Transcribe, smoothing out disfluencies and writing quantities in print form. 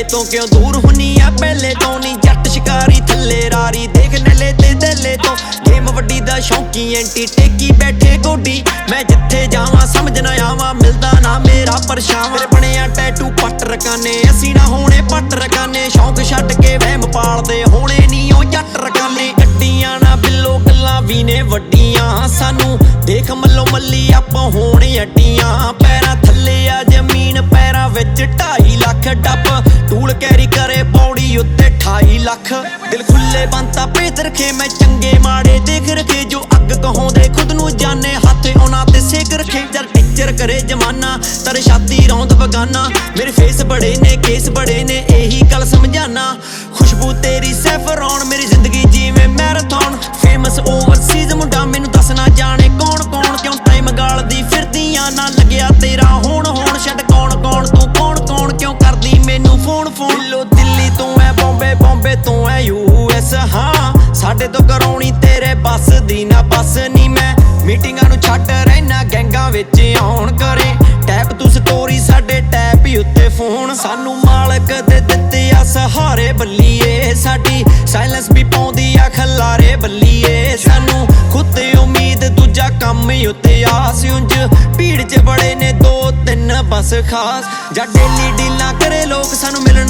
ਤੋਂ ਕਿਉਂ ਦੂਰ ਹੁੰਨੀ ਆ ਪਹਿਲੇ ਤੋਂ ਨਹੀਂ ਜੱਟ ਸ਼ਿਕਾਰੀ ਥੱਲੇ ਰਾਰੀ ਦੇਖ ਨਲੇ ਤੇ ਦਿਲੇ ਤੋਂ ਗੇਮ ਵੱਡੀ ਦਾ ਸ਼ੌਂਕੀ ਐਂਟੀ ਟੇਕੀ ਬੈਠੇ ਗੋਡੀ ਮੈਂ ਜਿੱਥੇ ਜਾਵਾਂ ਸਮਝ ਨਾ ਆਵਾਂ ਮਿਲਦਾ ਨਾ ਮੇਰਾ ਪਰਛਾਵਾਂ ਮੇਰੇ ਬਣਿਆ ਟੈਟੂ ਪੱਟ ਰਕਾਨੇ ਅਸੀਂ ਨਾ ਹੋਣੇ ਪੱਟ ਰਕਾਨੇ ਸ਼ੌਂਕ ਛੱਡ ਕੇ ਵਹਿਮ ਪਾਲਦੇ ਹੋਣੇ ਨਹੀਂ ਉਹ ਜੱਟ ਰਕਾਨੇ ਗੱਡੀਆਂ ਨਾ ਬਿੱਲੋ ਗੱਲਾਂ ਵੀ ਨੇ ਵੱਡੀਆਂ ਸਾਨੂੰ ਦੇਖ ਮੱਲੋ ਮੱਲੀ ਆਪਾਂ ਹੋਣੇ ਅੱਡੀਆਂ ਪੈਰਾਂ ਥੱਲੇ ਆ ਜ਼ਮੀਨ ਪੈਰਾਂ ਵਿੱਚ 2.5 ਲੱਖ ਡੱਬ ਟੂਲ ਕੈਰੀ ਕਰੇ ਪੌੜੀ ਉੱਤੇ 28 ਲੱਖ ਦਿਲ ਖੁੱਲੇ ਬੰਤਾ ਭੇਤ ਰਖੇ ਮੈਂ ਚੰਗੇ ਮਾੜੇ ਦੇਖ ਰਖੇ ਜੋ ਅੱਗ ਕਹਾਉਂਦੇ ਖੁਦ ਨੂੰ ਜਾਣੇ ਹੱਥ ਉਹਨਾਂ ਤੇ ਸੇਕ ਰਖੇ ਜਦ ਟੀਚਰ ਕਰੇ ਜਮਾਨਾ ਤਰ ਛਾਤੀ ਰੌਂਦ ਬਗਾਨਾ ਮੇਰੇ ਫੇਸ ਬੜੇ ਨੇ ਕੇਸ ਬੜੇ ਨੇ ਇਹੀ ਗੱਲ ਸਮਝਾਨਾ ਖੁਸ਼ਬੂ ਤੇਰੀ ਸੈਫਰੌਨ ਮੇਰੀ ਜ਼ਿੰਦਗੀ ਜਿਵੇਂ ਮੈਰਾਥਨ ਫੇਮਸ ਓਵਰਸੀਜ਼ ਮੁੰਡਾ ਮੈਨੂੰ ਦੱਸਣਾ ਜਾਣੇ ਕੌਣ ਕੌਣ ਕਿਉਂ ਟਾਈਮ ਗਾਲਦੀ ਫਿਰਦੀਆਂ ਨਾ ਲੱਗਿਆ ਤੇਰਾ ਹੁਣ ਛੱਡ ਕੌਣ ਕੌਣ ਤੂੰ ਕੌਣ ਕਿਉਂ ਕਰਦੀ ਮੈਨੂੰ ਫੋਨ ਲੋ ਦਿੱਲੀ ਤੋਂ ਐ ਬੰਬੇ ਤੋਂ ਐ US ਹਾਂ ਸਾਡੇ ਤੋਂ ਕਰਾਉਣੀ ਤੇਰੇ ਬੱਸ ਦੀ ਨਾ ਬੱਸ ਨੀ ਮੈਂ ਮੀਟਿੰਗਾਂ ਨੂੰ ਛੱਡ ਰਹਿਣਾ ਗੈਂਗਾਂ ਵਿੱਚ ਆਉਣ ਕਰੇ ਟੈਪ ਤੂੰ ਸਟੋਰੀ ਸਾਡੇ ਟੈਪ ਹੀ ਉੱਤੇ ਫੋਨ ਸਾਨੂੰ ਮਾਲਕ ਦੇ ਦਿੱਤੇ ਆ ਸਹਾਰੇ ਬੱਲੀਏ ਸਾਡੀ ਸਾਇਲੈਂਸ ਵੀ ਪਾਉਂਦੀ ਆ ਖਲਾਰੇ ਬੱਲੀਏ ਸਾਨੂੰ ਖੁਦ ਤੇ ਉਮੀਦ ਦੂਜਾ ਕੰਮ ਹੀ ਉੱਤੇ ਆਸ ਉਂਝ ਭੀੜ 'ਚ ਬੜੇ ਨੇ 2-3 ਬਸ ਖਾਸ ਜਾਂ ਡੇਲੀ ਡੀਲਾਂ ਕਰੇ ਲੋਕ ਸਾਨੂੰ ਮਿਲਣ